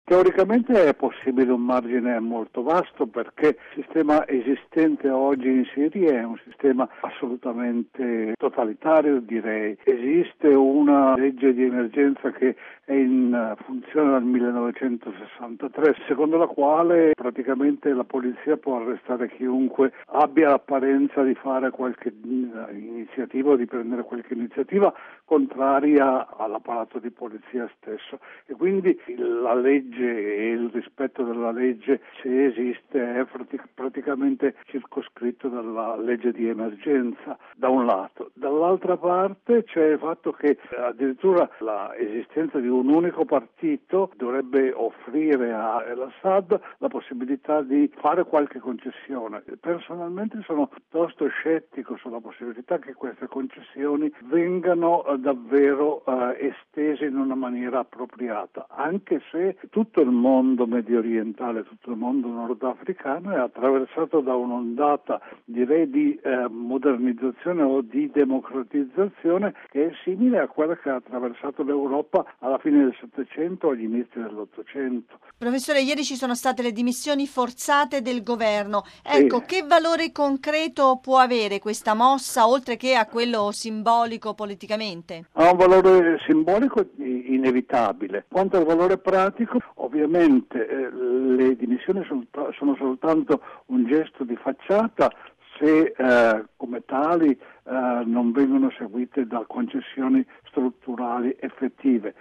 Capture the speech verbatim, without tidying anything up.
Teoricamente è possibile un margine molto vasto, perché il sistema esistente oggi in Siria è un sistema assolutamente totalitario, direi. Esiste una legge di emergenza che è in funzione dal millenovecentosessantatré, secondo la quale praticamente la polizia può arrestare chiunque abbia l'apparenza di fare qualche iniziativa o di prendere qualche iniziativa contraria all'apparato di polizia stesso, e quindi la legge e il rispetto della legge, se esiste, è praticamente circoscritto dalla legge di emergenza da un lato. Dall'altra parte c'è il fatto che addirittura l'esistenza di un unico partito dovrebbe offrire a al-Assad la possibilità di fare qualche concessione. Personalmente sono piuttosto scettico sulla possibilità che queste concessioni vengano davvero eh, estese in una maniera appropriata, anche se tutto il mondo medio orientale, tutto il mondo nordafricano è attraversato da un'ondata, direi, di eh, modernizzazione o di democratizzazione che è simile a quella che ha attraversato l'Europa alla fine del Settecento o agli inizi dell'Ottocento. Professore, ieri ci sono state le dimissioni forzate del governo. Ecco, sì. Che valore concreto può avere questa mossa, oltre che a quello simbolico politicamente? Ha un valore simbolico inevitabile. Quanto al valore pratico, ovviamente eh, le dimissioni sono, sono soltanto un gesto di facciata se eh, come tali eh, non vengono seguite da concessioni strutturali effettive.